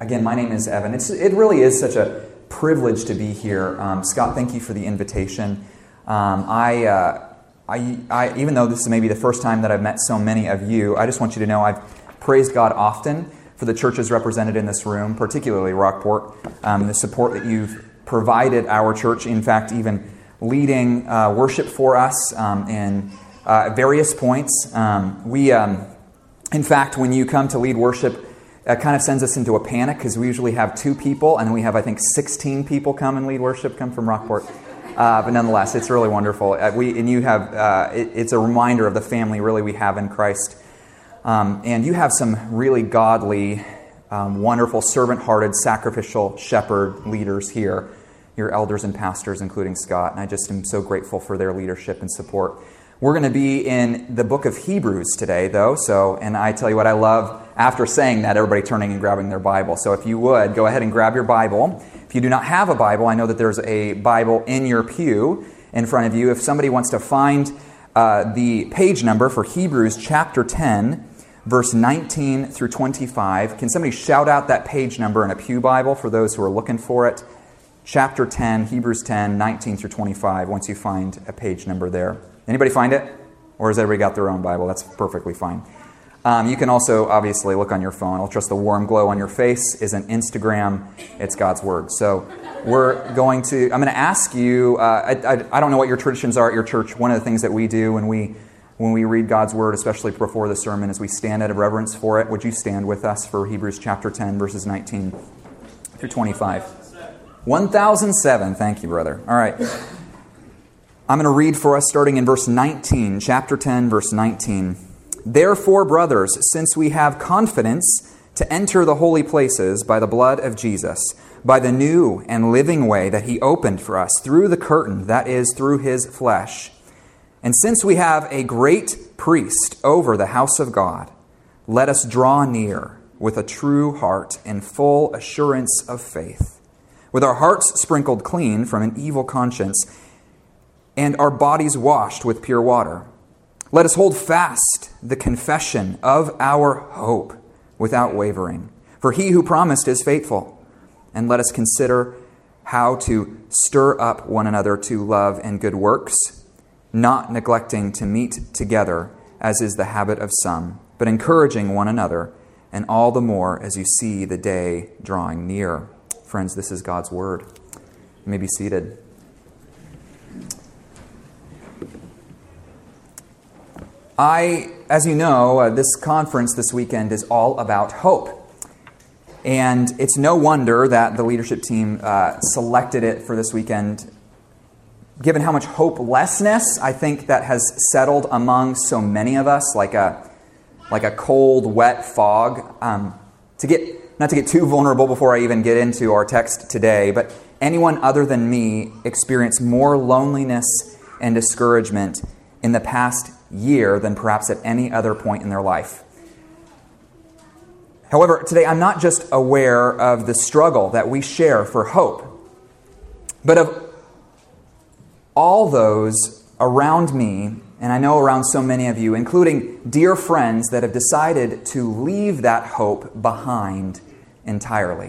Again, my name is Evan. It really is such a privilege to be here. Scott, thank you for the invitation. I even though this is maybe the first time that I've met so many of you, I just want you to know I've praised God often for the churches represented in this room, particularly Rockport, the support that you've provided our church, in fact, even leading worship for us in various points. In fact, when you come to lead worship, it kind of sends us into a panic because we usually have 2 people, and we have, I think, 16 people come and lead worship, come from Rockport. But nonetheless, it's really wonderful. It's a reminder of the family, really, we have in Christ. And you have some really godly, wonderful, servant-hearted, sacrificial shepherd leaders here, your elders and pastors, including Scott. And I just am so grateful for their leadership and support. We're going to be in the book of Hebrews today, though. And I tell you what I love, after saying that, everybody turning and grabbing their Bible. So if you would, go ahead and grab your Bible. If you do not have a Bible, I know that there's a Bible in your pew in front of you. If somebody wants to find the page number for Hebrews chapter 10, verse 19 through 25, can somebody shout out that page number in a pew Bible for those who are looking for it? Chapter 10, Hebrews 10, 19 through 25, once you find a page number there. Anybody find it? Or has everybody got their own Bible? That's perfectly fine. You can also, obviously, look on your phone. I'll trust the warm glow on your face isn't Instagram. It's God's Word. So I'm going to ask you, I don't know what your traditions are at your church. One of the things that we do when we read God's Word, especially before the sermon, is we stand out of reverence for it. Would you stand with us for Hebrews chapter 10, verses 19 through 25? 1007. Thank you, brother. All right. I'm going to read for us starting in verse 19, chapter 10, verse 19. Therefore, brothers, since we have confidence to enter the holy places by the blood of Jesus, by the new and living way that He opened for us through the curtain, that is, through His flesh, and since we have a great priest over the house of God, let us draw near with a true heart in full assurance of faith, with our hearts sprinkled clean from an evil conscience and our bodies washed with pure water. Let us hold fast the confession of our hope without wavering, for He who promised is faithful. And let us consider how to stir up one another to love and good works, not neglecting to meet together, as is the habit of some, but encouraging one another, and all the more as you see the day drawing near. Friends, this is God's Word. You may be seated. As you know, this conference this weekend is all about hope. And it's no wonder that the leadership team selected it for this weekend, given how much hopelessness I think that has settled among so many of us, like a cold, wet fog. Not to get too vulnerable before I even get into our text today, but anyone other than me experienced more loneliness and discouragement in the past year than perhaps at any other point in their life. However, today I'm not just aware of the struggle that we share for hope, but of all those around me, and I know around so many of you, including dear friends that have decided to leave that hope behind entirely.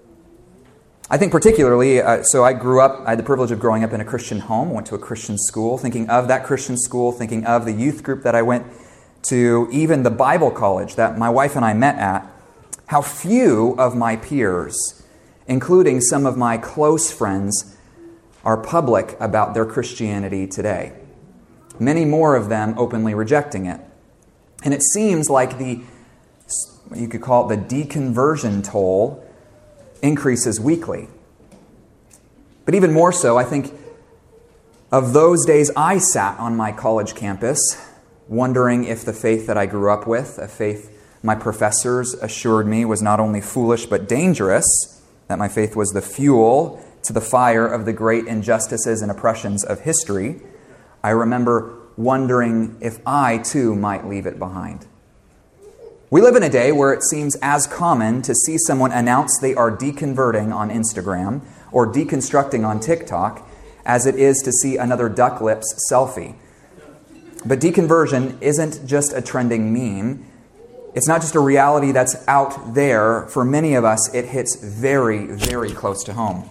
I think particularly, so I had the privilege of growing up in a Christian home, went to a Christian school, thinking of that Christian school, thinking of the youth group that I went to, even the Bible college that my wife and I met at, how few of my peers, including some of my close friends, are public about their Christianity today. Many more of them openly rejecting it. And it seems like you could call it the deconversion toll, increases weekly. But even more so, I think of those days I sat on my college campus wondering if the faith that I grew up with, a faith my professors assured me was not only foolish but dangerous, that my faith was the fuel to the fire of the great injustices and oppressions of history, I remember wondering if I too might leave it behind. We live in a day where it seems as common to see someone announce they are deconverting on Instagram or deconstructing on TikTok as it is to see another duck lips selfie. But deconversion isn't just a trending meme. It's not just a reality that's out there. For many of us, it hits very, very close to home.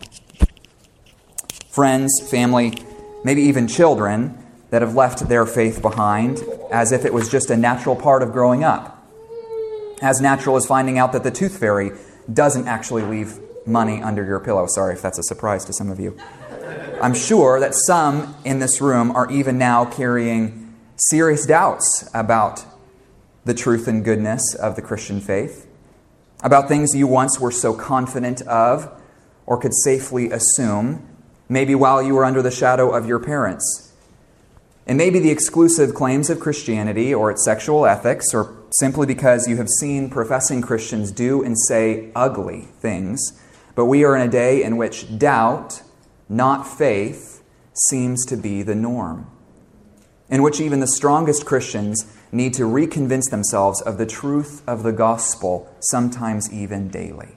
Friends, family, maybe even children that have left their faith behind as if it was just a natural part of growing up. As natural as finding out that the tooth fairy doesn't actually leave money under your pillow. Sorry if that's a surprise to some of you. I'm sure that some in this room are even now carrying serious doubts about the truth and goodness of the Christian faith, about things you once were so confident of or could safely assume, maybe while you were under the shadow of your parents. And maybe the exclusive claims of Christianity or its sexual ethics, or simply because you have seen professing Christians do and say ugly things. But we are in a day in which doubt, not faith, seems to be the norm, in which even the strongest Christians need to reconvince themselves of the truth of the gospel, sometimes even daily.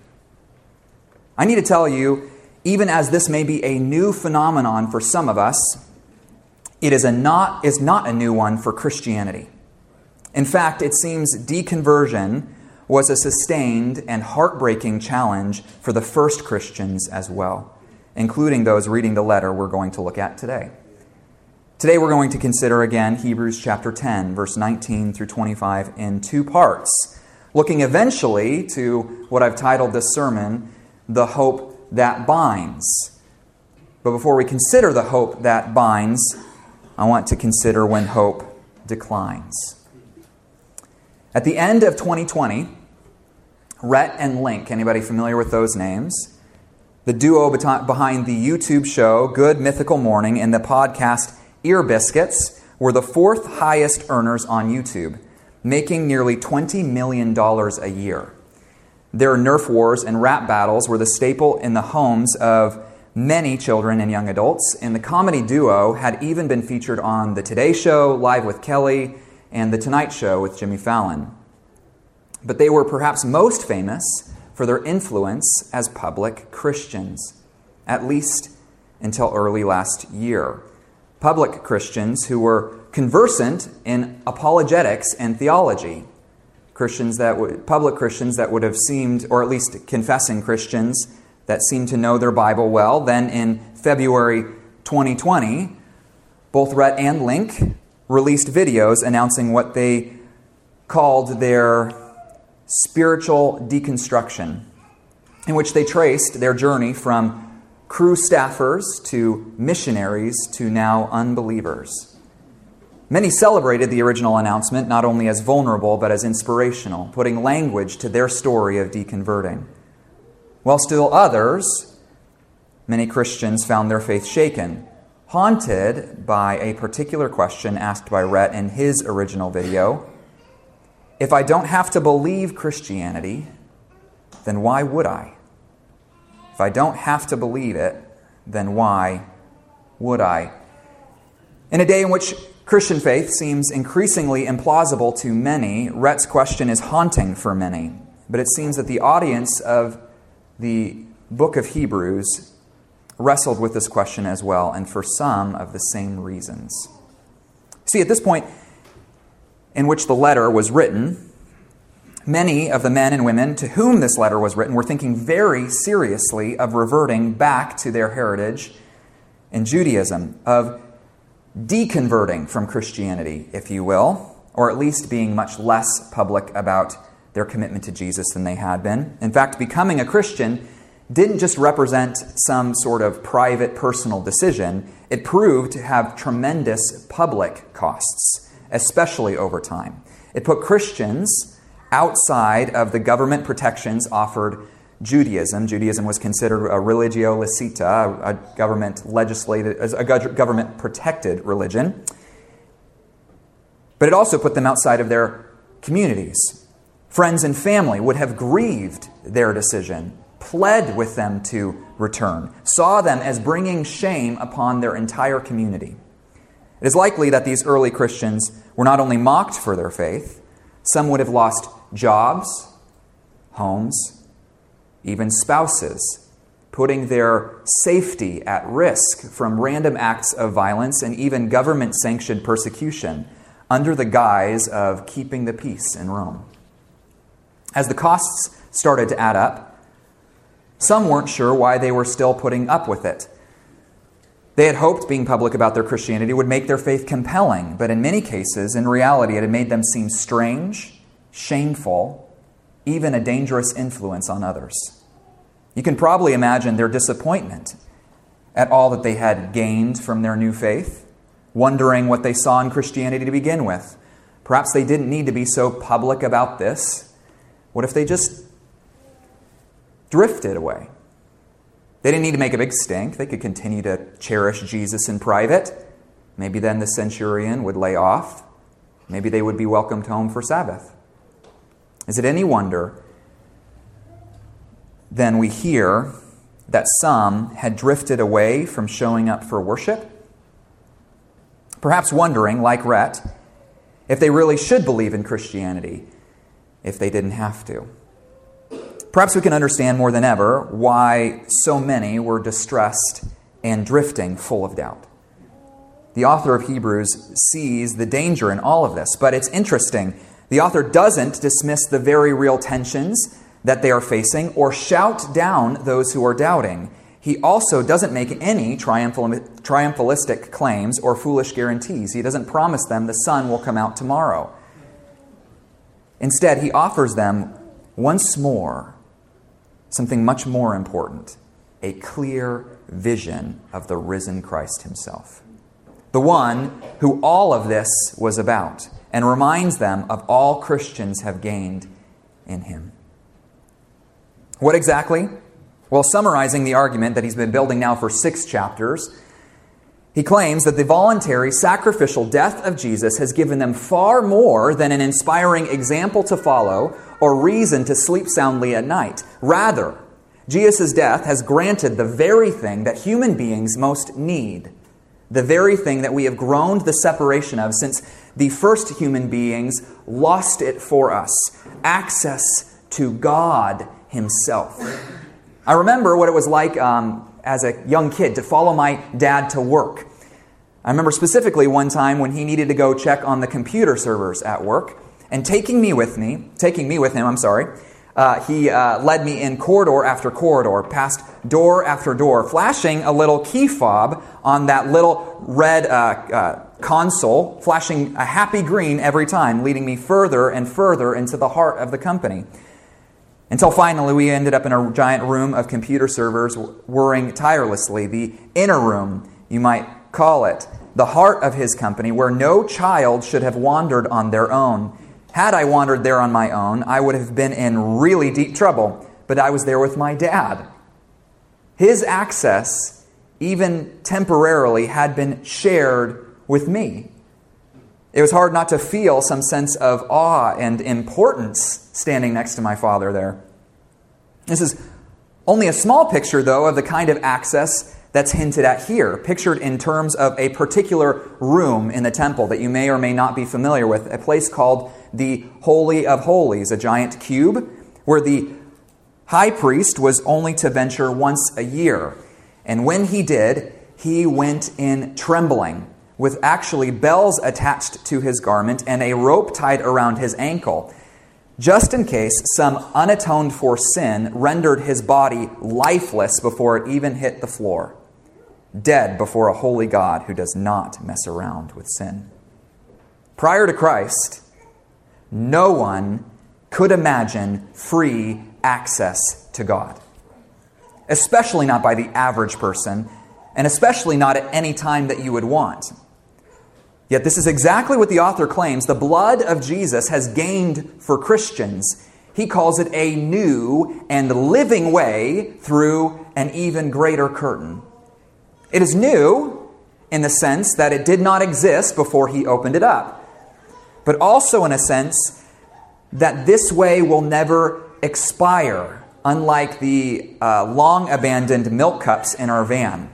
I need to tell you, even as this may be a new phenomenon for some of us, it is not a new one for Christianity. In fact, it seems deconversion was a sustained and heartbreaking challenge for the first Christians as well, including those reading the letter we're going to look at today. Today we're going to consider again Hebrews chapter 10, verse 19 through 25 in two parts, looking eventually to what I've titled this sermon, The Hope That Binds. But before we consider the hope that binds, I want to consider when hope declines. At the end of 2020, Rhett and Link, anybody familiar with those names? The duo behind the YouTube show Good Mythical Morning and the podcast Ear Biscuits were the fourth highest earners on YouTube, making nearly $20 million a year. Their Nerf wars and rap battles were the staple in the homes of many children and young adults, and the comedy duo had even been featured on The Today Show, Live with Kelly, and The Tonight Show with Jimmy Fallon. But they were perhaps most famous for their influence as public Christians, at least until early last year. Public Christians who were conversant in apologetics and theology. Public Christians that would have seemed, or at least confessing Christians that seemed to know their Bible well. Then in February 2020, both Rhett and Link released videos announcing what they called their spiritual deconstruction, in which they traced their journey from crew staffers to missionaries to now unbelievers. Many celebrated the original announcement not only as vulnerable but as inspirational, putting language to their story of deconverting. While still others, many Christians, found their faith shaken, haunted by a particular question asked by Rhett in his original video. If I don't have to believe Christianity, then why would I? If I don't have to believe it, then why would I? In a day in which Christian faith seems increasingly implausible to many, Rhett's question is haunting for many. But it seems that the audience of the book of Hebrews wrestled with this question as well, and for some of the same reasons. See, at this point in which the letter was written, many of the men and women to whom this letter was written were thinking very seriously of reverting back to their heritage in Judaism, of deconverting from Christianity, if you will, or at least being much less public about their commitment to Jesus than they had been. In fact, becoming a Christian didn't just represent some sort of private, personal decision. It proved to have tremendous public costs, especially over time. It put Christians outside of the government protections offered Judaism. Judaism was considered a religio licita, a government-protected religion. But it also put them outside of their communities. Friends and family would have grieved their decision, pled with them to return, saw them as bringing shame upon their entire community. It is likely that these early Christians were not only mocked for their faith, some would have lost jobs, homes, even spouses, putting their safety at risk from random acts of violence and even government-sanctioned persecution under the guise of keeping the peace in Rome. As the costs started to add up, some weren't sure why they were still putting up with it. They had hoped being public about their Christianity would make their faith compelling, but in many cases, in reality, it had made them seem strange, shameful, even a dangerous influence on others. You can probably imagine their disappointment at all that they had gained from their new faith, wondering what they saw in Christianity to begin with. Perhaps they didn't need to be so public about this. What if they just drifted away? They didn't need to make a big stink. They could continue to cherish Jesus in private. Maybe then the centurion would lay off. Maybe they would be welcomed home for Sabbath. Is it any wonder then we hear that some had drifted away from showing up for worship? Perhaps wondering, like Rhett, if they really should believe in Christianity if they didn't have to. Perhaps we can understand more than ever why so many were distressed and drifting full of doubt. The author of Hebrews sees the danger in all of this, but it's interesting. The author doesn't dismiss the very real tensions that they are facing or shout down those who are doubting. He also doesn't make any triumphalistic claims or foolish guarantees. He doesn't promise them the sun will come out tomorrow. Instead, he offers them once more something much more important, a clear vision of the risen Christ himself, the one who all of this was about, and reminds them of all Christians have gained in him. What exactly? Well, summarizing the argument that he's been building now for 6 chapters, he claims that the voluntary sacrificial death of Jesus has given them far more than an inspiring example to follow or reason to sleep soundly at night. Rather, Jesus' death has granted the very thing that human beings most need, the very thing that we have groaned the separation of since the first human beings lost it for us, access to God himself. I remember what it was like as a young kid to follow my dad to work. I remember specifically one time when he needed to go check on the computer servers at work, and taking me with him, he led me in corridor after corridor, past door after door, flashing a little key fob on that little red console, flashing a happy green every time, leading me further and further into the heart of the company. Until finally we ended up in a giant room of computer servers whirring tirelessly, the inner room, you might call it, the heart of his company, where no child should have wandered on their own. Had I wandered there on my own, I would have been in really deep trouble, but I was there with my dad. His access, even temporarily, had been shared with me. It was hard not to feel some sense of awe and importance standing next to my father there. This is only a small picture, though, of the kind of access that's hinted at here, pictured in terms of a particular room in the temple that you may or may not be familiar with, a place called the Holy of Holies, a giant cube where the high priest was only to venture once a year. And when he did, he went in trembling, with actually bells attached to his garment and a rope tied around his ankle, just in case some unatoned for sin rendered his body lifeless before it even hit the floor, dead before a holy God who does not mess around with sin. Prior to Christ, no one could imagine free access to God, especially not by the average person, and especially not at any time that you would want. Yet this is exactly what the author claims the blood of Jesus has gained for Christians. He calls it a new and living way through an even greater curtain. It is new in the sense that it did not exist before he opened it up, but also in a sense that this way will never expire, unlike the long-abandoned milk cups in our van.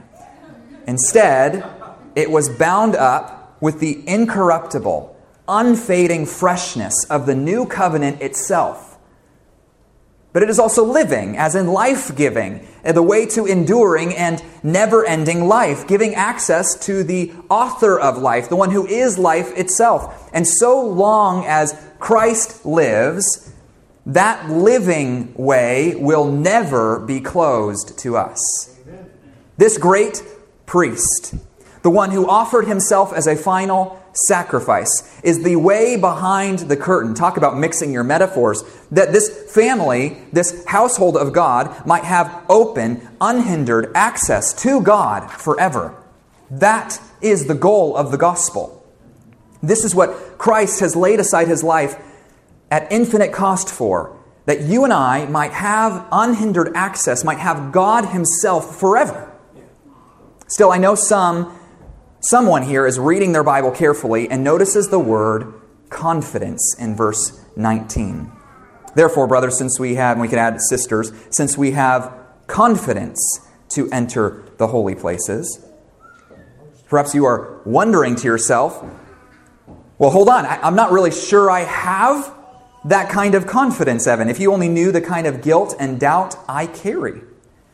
Instead, it was bound up with the incorruptible, unfading freshness of the new covenant itself. But it is also living, as in life-giving, the way to enduring and never-ending life, giving access to the author of life, the one who is life itself. And so long as Christ lives, that living way will never be closed to us. Amen. This great priest, the one who offered himself as a final sacrifice, is the way behind the curtain. Talk about mixing your metaphors. That this family, this household of God, might have open, unhindered access to God forever. That is the goal of the gospel. This is what Christ has laid aside his life at infinite cost for, that you and I might have unhindered access, might have God himself forever. Still, I know someone here is reading their Bible carefully and notices the word confidence in verse 19. Therefore, brothers, since we have, and we can add sisters, since we have confidence to enter the holy places. Perhaps you are wondering to yourself, well, hold on, I'm not really sure I have that kind of confidence, Evan. If you only knew the kind of guilt and doubt I carry.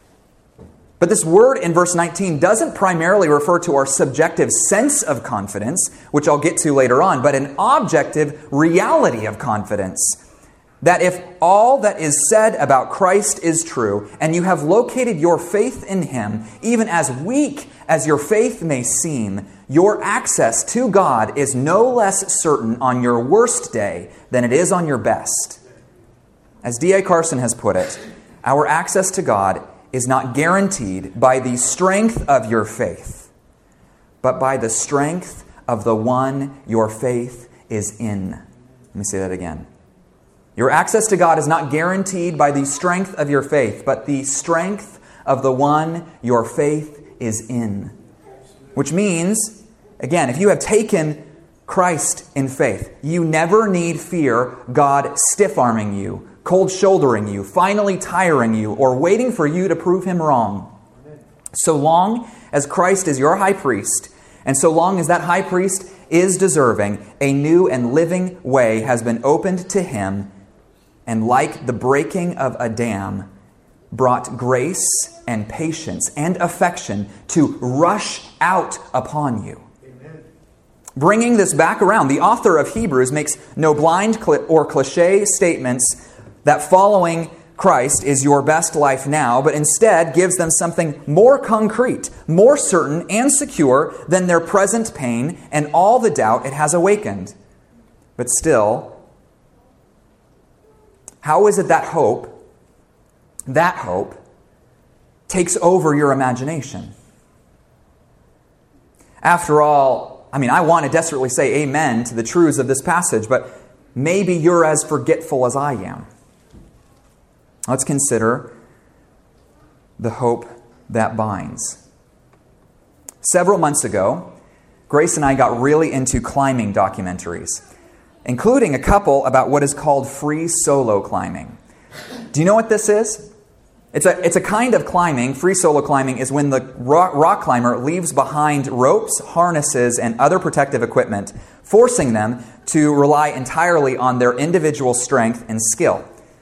But this word in verse 19 doesn't primarily refer to our subjective sense of confidence, which I'll get to later on, but an objective reality of confidence. That if all that is said about Christ is true, and you have located your faith in him, even as weak as your faith may seem, your access to God is no less certain on your worst day than it is on your best. As D.A. Carson has put it, our access to God is not guaranteed by the strength of your faith, but by the strength of the one your faith is in. Let me say that again. Your access to God is not guaranteed by the strength of your faith, but the strength of the one your faith is in. Which means, again, if you have taken Christ in faith, you never need fear God stiff-arming you, cold-shouldering you, finally tiring you, or waiting for you to prove him wrong. So long as Christ is your high priest, and so long as that high priest is deserving, a new and living way has been opened to him, and like the breaking of a dam, brought grace and patience and affection to rush out upon you. Amen. Bringing this back around, the author of Hebrews makes no blind or cliché statements that following Christ is your best life now, but instead gives them something more concrete, more certain and secure than their present pain and all the doubt it has awakened. But still, how is it that hope takes over your imagination? After all, I want to desperately say amen to the truths of this passage, but maybe you're as forgetful as I am. Let's consider the hope that binds. Several months ago, Grace and I got really into climbing documentaries, including a couple about what is called free solo climbing. Do you know what this is? It's a kind of climbing. Free solo climbing is when the rock climber leaves behind ropes, harnesses, and other protective equipment, forcing them to rely entirely on their individual strength and skill.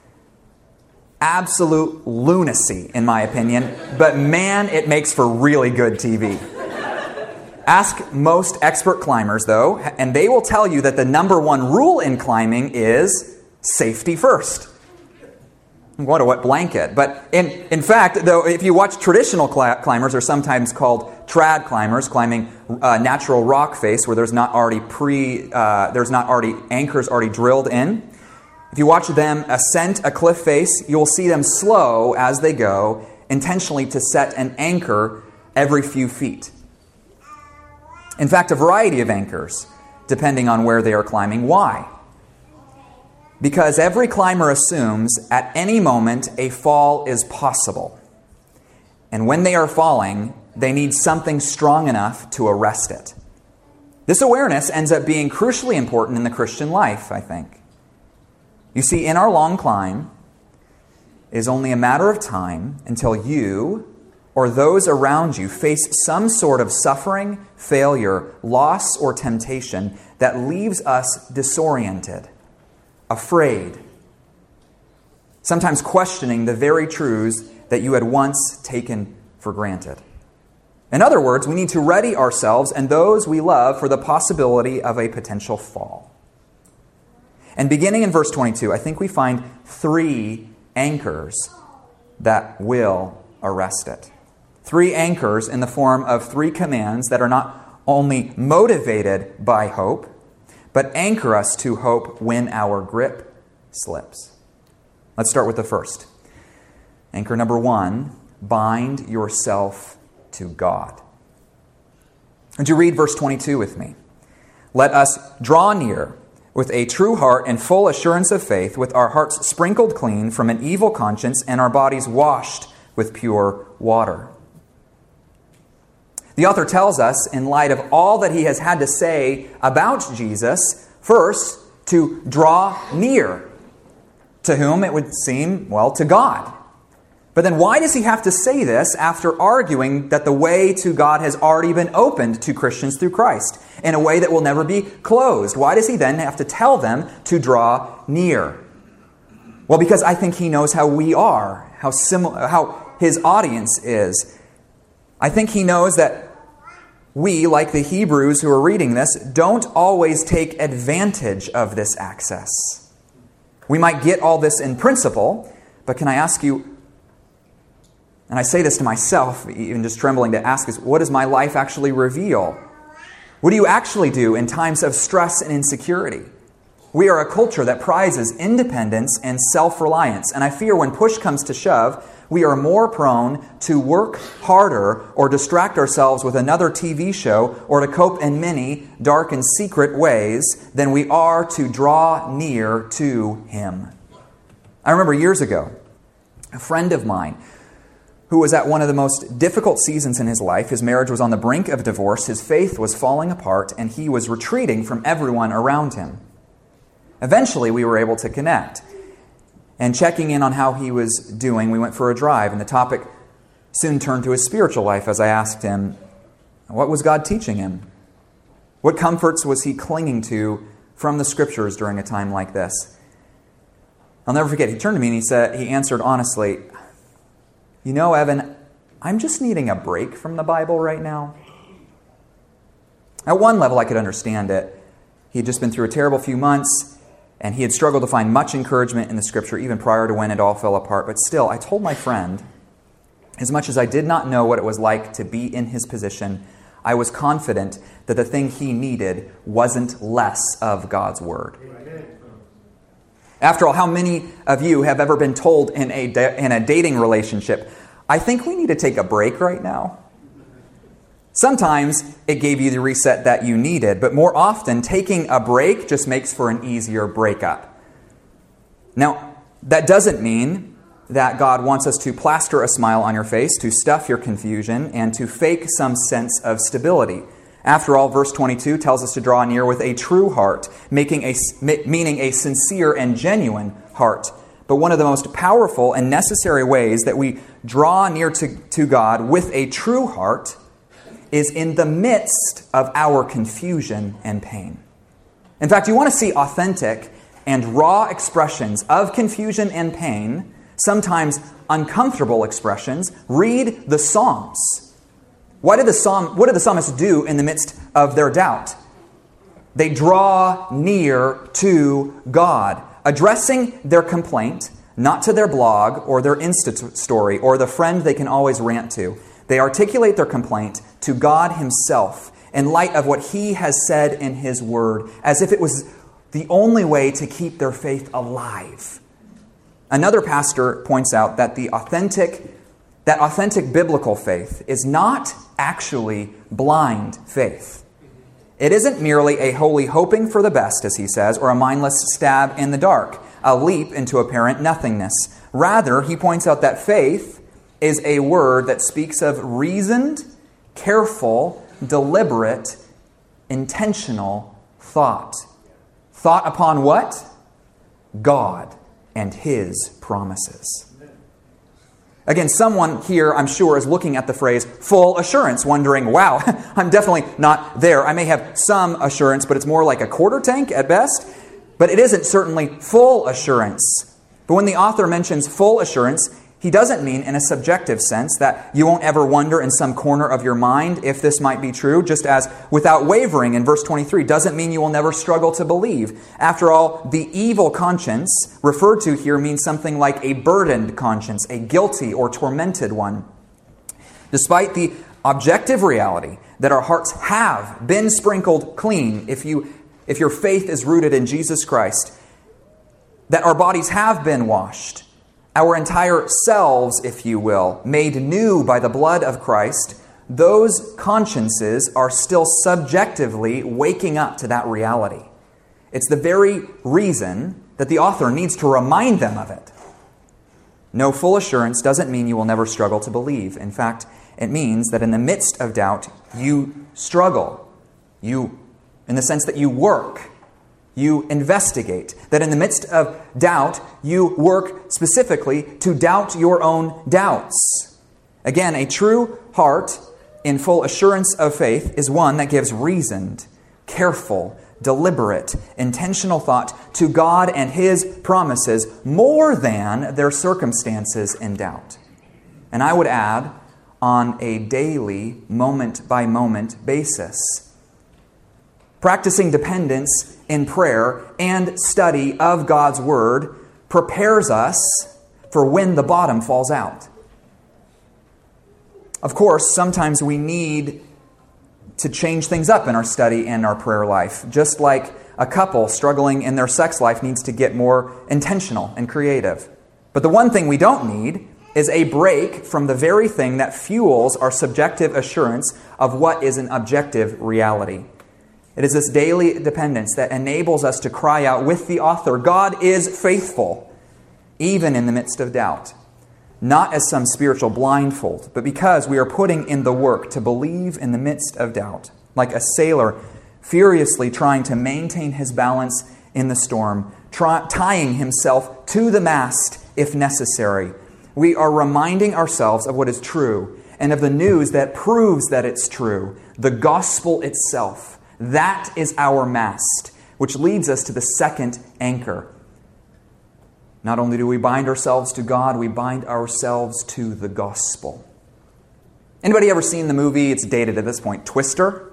Absolute lunacy, in my opinion, but man, it makes for really good TV. Ask most expert climbers, though, and they will tell you that the number one rule in climbing is safety first. What a wet blanket. But in fact, though, if you watch traditional climbers, are sometimes called trad climbers, climbing natural rock face where there's not already anchors already drilled in. If you watch them ascend a cliff face, you'll see them slow as they go, intentionally to set an anchor every few feet. In fact, a variety of anchors, depending on where they are climbing. Why? Because every climber assumes at any moment a fall is possible. And when they are falling, they need something strong enough to arrest it. This awareness ends up being crucially important in the Christian life, I think. You see, in our long climb, it is only a matter of time until you or those around you face some sort of suffering, failure, loss, or temptation that leaves us disoriented, afraid, sometimes questioning the very truths that you had once taken for granted. In other words, we need to ready ourselves and those we love for the possibility of a potential fall. And beginning in verse 22, I think we find 3 anchors that will arrest it. 3 anchors in the form of 3 commands that are not only motivated by hope, but anchor us to hope when our grip slips. Let's start with the first. Anchor number 1, bind yourself to God. Would you read verse 22 with me? Let us draw near with a true heart and full assurance of faith, with our hearts sprinkled clean from an evil conscience and our bodies washed with pure water. The author tells us, in light of all that he has had to say about Jesus, first, to draw near. To whom it would seem, well, to God. But then why does he have to say this after arguing that the way to God has already been opened to Christians through Christ in a way that will never be closed? Why does he then have to tell them to draw near? Well, because I think he knows how we are, how his audience is. I think he knows that we, like the Hebrews who are reading this, don't always take advantage of this access. We might get all this in principle, but can I ask you, and I say this to myself, even just trembling to ask, is what does my life actually reveal? What do you actually do in times of stress and insecurity? We are a culture that prizes independence and self-reliance, and I fear when push comes to shove, we are more prone to work harder or distract ourselves with another TV show or to cope in many dark and secret ways than we are to draw near to Him. I remember years ago, a friend of mine who was at one of the most difficult seasons in his life. His marriage was on the brink of divorce, his faith was falling apart, and he was retreating from everyone around him. Eventually, we were able to connect. And checking in on how he was doing, we went for a drive, and the topic soon turned to his spiritual life as I asked him, what was God teaching him? What comforts was he clinging to from the Scriptures during a time like this? I'll never forget, he turned to me and he answered honestly, you know, Evan, I'm just needing a break from the Bible right now. At one level, I could understand it. He had just been through a terrible few months, and he had struggled to find much encouragement in the Scripture even prior to when it all fell apart. But still, I told my friend, as much as I did not know what it was like to be in his position, I was confident that the thing he needed wasn't less of God's Word. After all, how many of you have ever been told in a dating relationship, I think we need to take a break right now? Sometimes it gave you the reset that you needed, but more often taking a break just makes for an easier breakup. Now, that doesn't mean that God wants us to plaster a smile on your face, to stuff your confusion, and to fake some sense of stability. After all, verse 22 tells us to draw near with a true heart, meaning a sincere and genuine heart. But one of the most powerful and necessary ways that we draw near to God with a true heart is in the midst of our confusion and pain. In fact, you want to see authentic and raw expressions of confusion and pain, sometimes uncomfortable expressions. Read the Psalms. What did the psalmists do in the midst of their doubt? They draw near to God, addressing their complaint, not to their blog or their Insta story or the friend they can always rant to. They articulate their complaint to God Himself in light of what He has said in His Word, as if it was the only way to keep their faith alive. Another pastor points out that that authentic biblical faith is not actually blind faith. It isn't merely a holy hoping for the best, as he says, or a mindless stab in the dark, a leap into apparent nothingness. Rather, he points out that faith is a word that speaks of reasoned, careful, deliberate, intentional thought. Thought upon what? God and His promises. Again, someone here, I'm sure, is looking at the phrase full assurance, wondering, wow, I'm definitely not there. I may have some assurance, but it's more like a quarter tank at best. But it isn't certainly full assurance. But when the author mentions full assurance, he doesn't mean in a subjective sense that you won't ever wonder in some corner of your mind if this might be true, just as without wavering in verse 23 doesn't mean you will never struggle to believe. After all, the evil conscience referred to here means something like a burdened conscience, a guilty or tormented one. Despite the objective reality that our hearts have been sprinkled clean, if your faith is rooted in Jesus Christ, that our bodies have been washed, our entire selves, if you will, made new by the blood of Christ, those consciences are still subjectively waking up to that reality. It's the very reason that the author needs to remind them of it. No full assurance doesn't mean you will never struggle to believe. In fact, it means that in the midst of doubt, you struggle. In the sense that you work. You investigate. That in the midst of doubt, you work specifically to doubt your own doubts. Again, a true heart in full assurance of faith is one that gives reasoned, careful, deliberate, intentional thought to God and His promises more than their circumstances in doubt. And I would add, on a daily, moment-by-moment basis. Practicing dependence in prayer and study of God's Word prepares us for when the bottom falls out. Of course, sometimes we need to change things up in our study and our prayer life, just like a couple struggling in their sex life needs to get more intentional and creative. But the one thing we don't need is a break from the very thing that fuels our subjective assurance of what is an objective reality. It is this daily dependence that enables us to cry out with the author, God is faithful, even in the midst of doubt. Not as some spiritual blindfold, but because we are putting in the work to believe in the midst of doubt. Like a sailor furiously trying to maintain his balance in the storm, tying himself to the mast if necessary. We are reminding ourselves of what is true and of the news that proves that it's true, the gospel itself. That is our mast, which leads us to the second anchor. Not only do we bind ourselves to God, we bind ourselves to the gospel. Anybody ever seen the movie, it's dated at this point, Twister?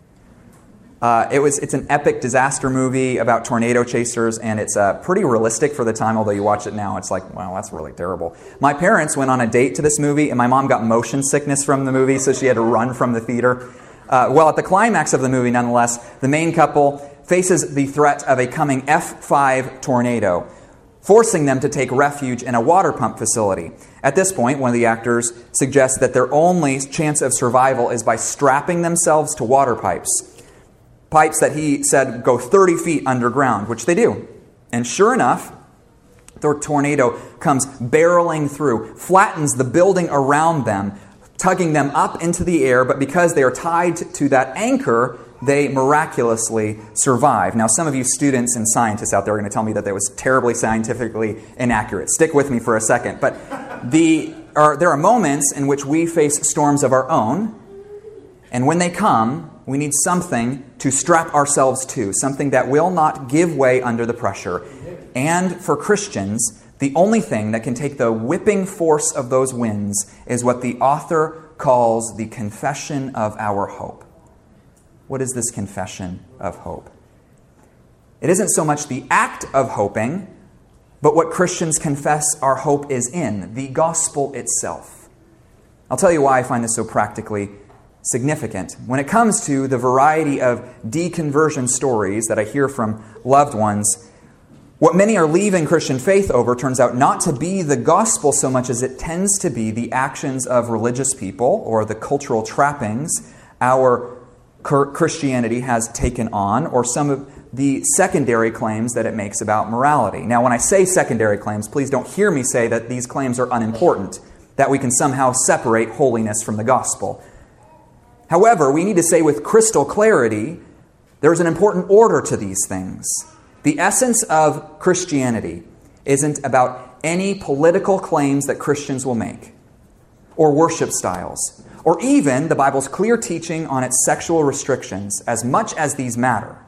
It's an epic disaster movie about tornado chasers, and it's pretty realistic for the time, although you watch it now, it's like, wow, that's really terrible. My parents went on a date to this movie, and my mom got motion sickness from the movie, so she had to run from the theater. Well, at the climax of the movie, nonetheless, the main couple faces the threat of a coming F5 tornado, forcing them to take refuge in a water pump facility. At this point, one of the actors suggests that their only chance of survival is by strapping themselves to water pipes. Pipes that he said go 30 feet underground, which they do. And sure enough, the tornado comes barreling through, flattens the building around them, tugging them up into the air, but because they are tied to that anchor, they miraculously survive. Now, some of you students and scientists out there are going to tell me that was terribly scientifically inaccurate. Stick with me for a second. But there are moments in which we face storms of our own, and when they come, we need something to strap ourselves to, something that will not give way under the pressure. And for Christians, the only thing that can take the whipping force of those winds is what the author calls the confession of our hope. What is this confession of hope? It isn't so much the act of hoping, but what Christians confess our hope is in, the gospel itself. I'll tell you why I find this so practically significant. When it comes to the variety of deconversion stories that I hear from loved ones, what many are leaving Christian faith over turns out not to be the gospel so much as it tends to be the actions of religious people or the cultural trappings our Christianity has taken on, or some of the secondary claims that it makes about morality. Now, when I say secondary claims, please don't hear me say that these claims are unimportant, that we can somehow separate holiness from the gospel. However, we need to say with crystal clarity, there's an important order to these things. The essence of Christianity isn't about any political claims that Christians will make, or worship styles, or even the Bible's clear teaching on its sexual restrictions, as much as these matter.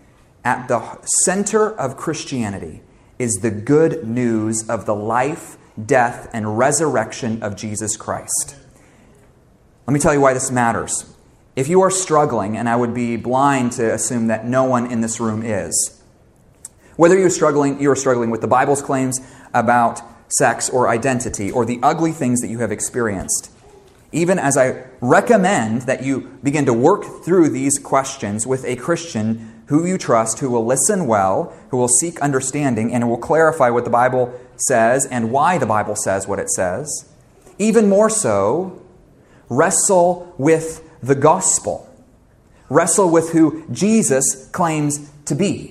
At the center of Christianity is the good news of the life death, and resurrection of Jesus Christ. Let me tell you why this matters. If you are struggling, and I would be blind to assume that no one in this room is, whether you are struggling with the Bible's claims about sex or identity or the ugly things that you have experienced, even as I recommend that you begin to work through these questions with a Christian who you trust, who will listen well, who will seek understanding, and will clarify what the Bible says and why the Bible says what it says. Even more so, wrestle with the gospel. Wrestle with who Jesus claims to be.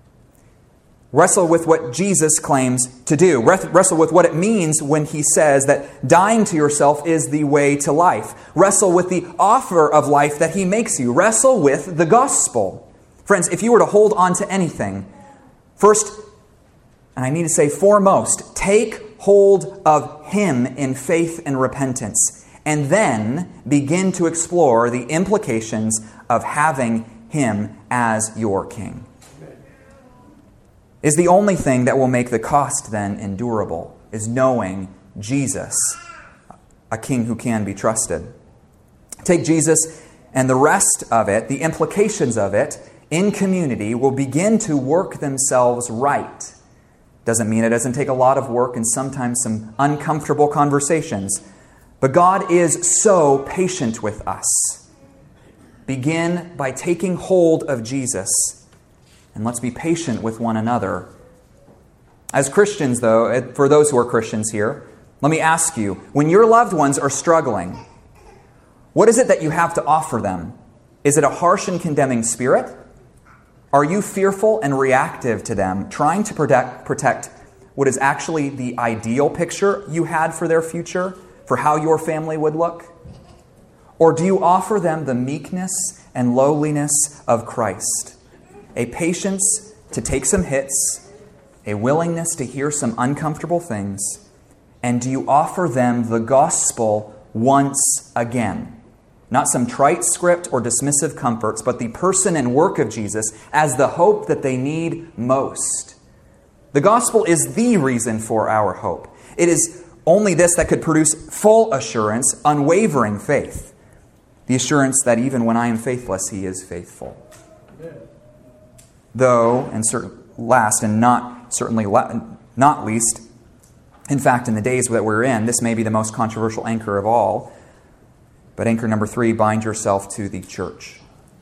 Wrestle with what Jesus claims to do. Wrestle with what it means when he says that dying to yourself is the way to life. Wrestle with the offer of life that he makes you. Wrestle with the gospel. Friends, if you were to hold on to anything, first, and I need to say foremost, take hold of him in faith and repentance, and then begin to explore the implications of having him as your king. Is the only thing that will make the cost then endurable, is knowing Jesus, a king who can be trusted. Take Jesus, and the rest of it, the implications of it, in community will begin to work themselves right. Doesn't mean it doesn't take a lot of work and sometimes some uncomfortable conversations. But God is so patient with us. Begin by taking hold of Jesus, and let's be patient with one another. As Christians, though, for those who are Christians here, let me ask you, when your loved ones are struggling, what is it that you have to offer them? Is it a harsh and condemning spirit? Are you fearful and reactive to them, trying to protect what is actually the ideal picture you had for their future, for how your family would look? Or do you offer them the meekness and lowliness of Christ? A patience to take some hits, a willingness to hear some uncomfortable things, and do you offer them the gospel once again? Not some trite script or dismissive comforts, but the person and work of Jesus as the hope that they need most. The gospel is the reason for our hope. It is only this that could produce full assurance, unwavering faith. The assurance that even when I am faithless, he is faithful. Though, and last and not least, in fact, in the days that we're in, this may be the most controversial anchor of all. But anchor number 3, bind yourself to the church.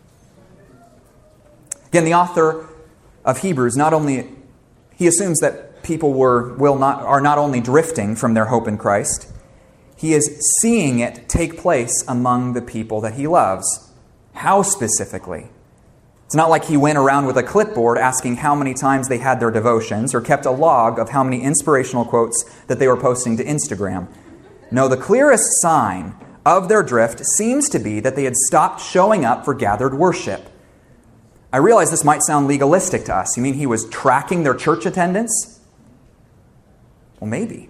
Again, the author of Hebrews he assumes that people are not only drifting from their hope in Christ, he is seeing it take place among the people that he loves. How specifically? It's not like he went around with a clipboard asking how many times they had their devotions or kept a log of how many inspirational quotes that they were posting to Instagram. No, the clearest sign of their drift seems to be that they had stopped showing up for gathered worship. I realize this might sound legalistic to us. You mean he was tracking their church attendance? Well, maybe.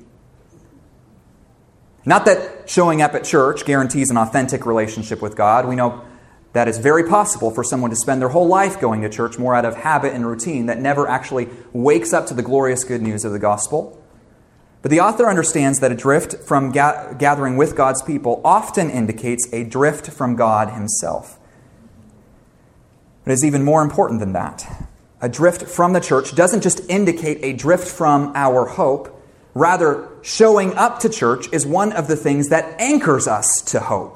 Not that showing up at church guarantees an authentic relationship with God. We know that it's very possible for someone to spend their whole life going to church more out of habit and routine that never actually wakes up to the glorious good news of the gospel. But the author understands that a drift from gathering with God's people often indicates a drift from God himself. But it's even more important than that. A drift from the church doesn't just indicate a drift from our hope. Rather, showing up to church is one of the things that anchors us to hope.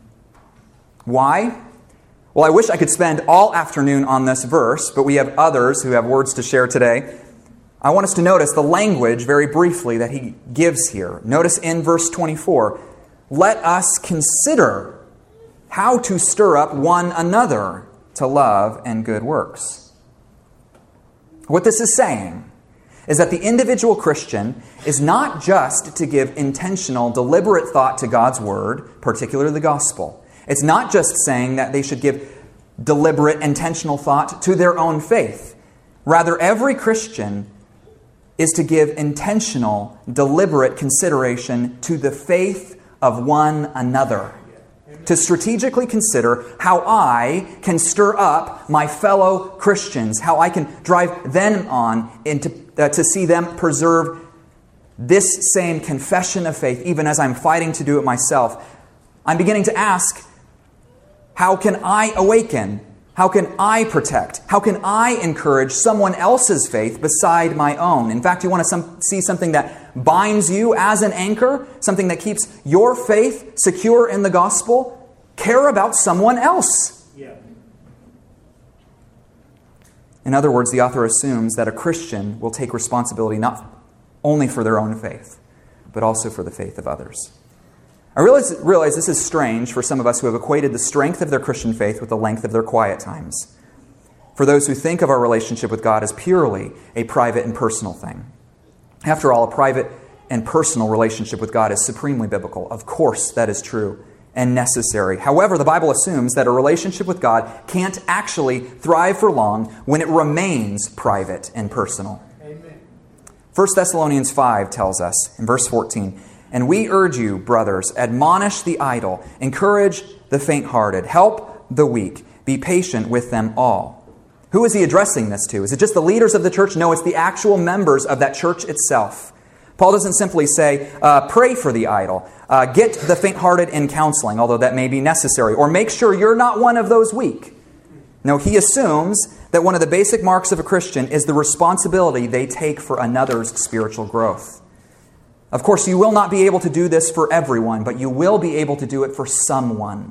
Why? Well, I wish I could spend all afternoon on this verse, but we have others who have words to share today. I want us to notice the language very briefly that he gives here. Notice in verse 24, let us consider how to stir up one another to love and good works. What this is saying is that the individual Christian is not just to give intentional, deliberate thought to God's word, particularly the gospel. It's not just saying that they should give deliberate, intentional thought to their own faith. Rather, every Christian is to give intentional, deliberate consideration to the faith of one another. To strategically consider how I can stir up my fellow Christians, how I can drive them on to see them preserve this same confession of faith, even as I'm fighting to do it myself, I'm beginning to ask, how can I awaken? How can I protect? How can I encourage someone else's faith beside my own? In fact, you want to see something that binds you as an anchor, something that keeps your faith secure in the gospel? Care about someone else. Yeah. In other words, the author assumes that a Christian will take responsibility not only for their own faith, but also for the faith of others. I realize this is strange for some of us who have equated the strength of their Christian faith with the length of their quiet times. For those who think of our relationship with God as purely a private and personal thing. After all, a private and personal relationship with God is supremely biblical. Of course, that is true and necessary. However, the Bible assumes that a relationship with God can't actually thrive for long when it remains private and personal. Amen. 1 Thessalonians 5 tells us in verse 14, "And we urge you, brothers, admonish the idle, encourage the faint-hearted, help the weak, be patient with them all." Who is he addressing this to? Is it just the leaders of the church? No, it's the actual members of that church itself. Paul doesn't simply say, pray for the idle, get the faint-hearted in counseling, although that may be necessary, or make sure you're not one of those weak. No, he assumes that one of the basic marks of a Christian is the responsibility they take for another's spiritual growth. Of course, you will not be able to do this for everyone, but you will be able to do it for someone.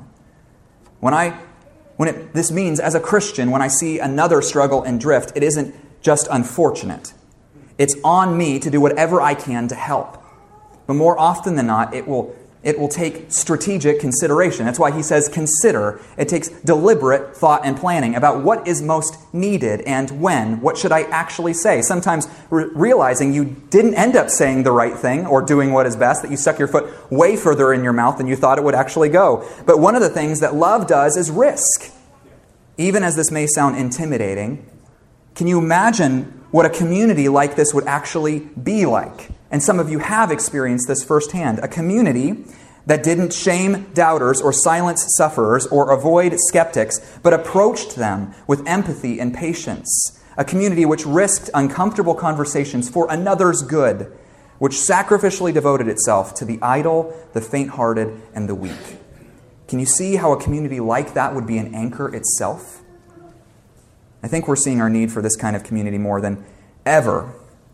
This means, as a Christian, when I see another struggle and drift, it isn't just unfortunate. It's on me to do whatever I can to help. But more often than not, it will take strategic consideration. That's why he says consider. It takes deliberate thought and planning about what is most needed and when. What should I actually say? Sometimes realizing you didn't end up saying the right thing or doing what is best, that you stuck your foot way further in your mouth than you thought it would actually go. But one of the things that love does is risk. Even as this may sound intimidating, can you imagine what a community like this would actually be like? And some of you have experienced this firsthand. A community that didn't shame doubters or silence sufferers or avoid skeptics, but approached them with empathy and patience. A community which risked uncomfortable conversations for another's good, which sacrificially devoted itself to the idle, the faint-hearted, and the weak. Can you see how a community like that would be an anchor itself? I think we're seeing our need for this kind of community more than ever.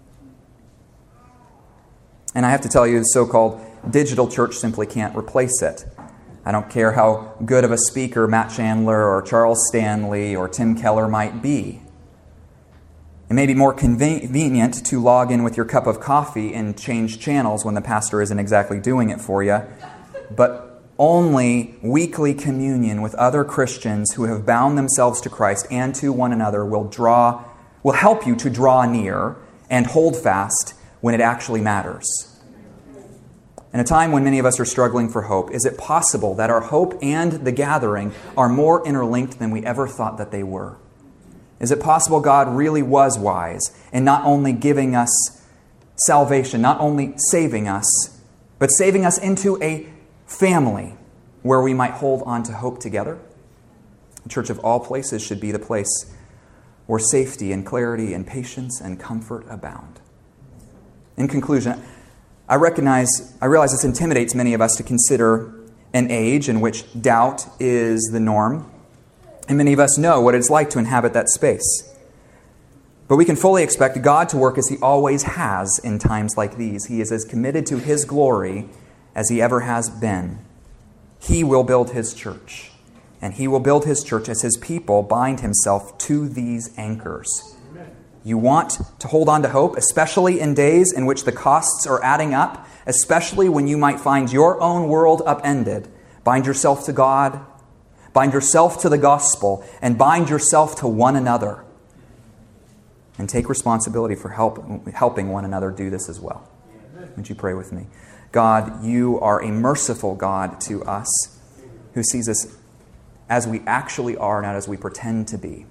And I have to tell you, the so-called digital church simply can't replace it. I don't care how good of a speaker Matt Chandler or Charles Stanley or Tim Keller might be. It may be more convenient to log in with your cup of coffee and change channels when the pastor isn't exactly doing it for you, but only weekly communion with other Christians who have bound themselves to Christ and to one another will help you to draw near and hold fast when it actually matters. In a time when many of us are struggling for hope, is it possible that our hope and the gathering are more interlinked than we ever thought that they were? Is it possible God really was wise in not only giving us salvation, not only saving us, but saving us into a family where we might hold on to hope together? The church of all places should be the place where safety and clarity and patience and comfort abound. In conclusion, I realize this intimidates many of us to consider an age in which doubt is the norm, and many of us know what it's like to inhabit that space. But we can fully expect God to work as He always has in times like these. He is as committed to His glory as He ever has been. He will build His church, and He will build His church as His people bind Himself to these anchors. You want to hold on to hope, especially in days in which the costs are adding up, especially when you might find your own world upended. Bind yourself to God, bind yourself to the gospel, and bind yourself to one another. And take responsibility for helping one another do this as well. Would you pray with me? God, You are a merciful God to us, who sees us as we actually are, not as we pretend to be.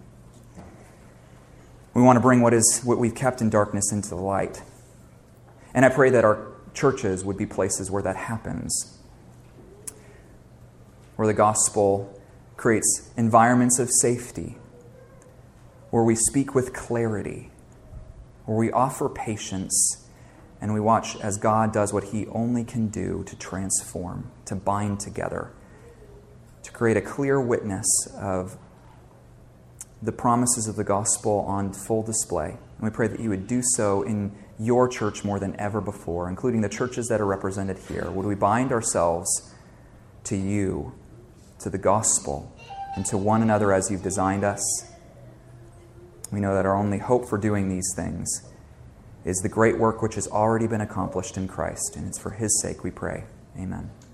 We want to bring what we've kept in darkness into the light. And I pray that our churches would be places where that happens, where the gospel creates environments of safety, where we speak with clarity, where we offer patience, And we watch as God does what He only can do to transform, to bind together, to create a clear witness of the promises of the gospel on full display. And we pray that You would do so in Your church more than ever before, including the churches that are represented here. Would we bind ourselves to You, to the gospel, and to one another as You've designed us? We know that our only hope for doing these things is the great work which has already been accomplished in Christ, and it's for His sake we pray. Amen.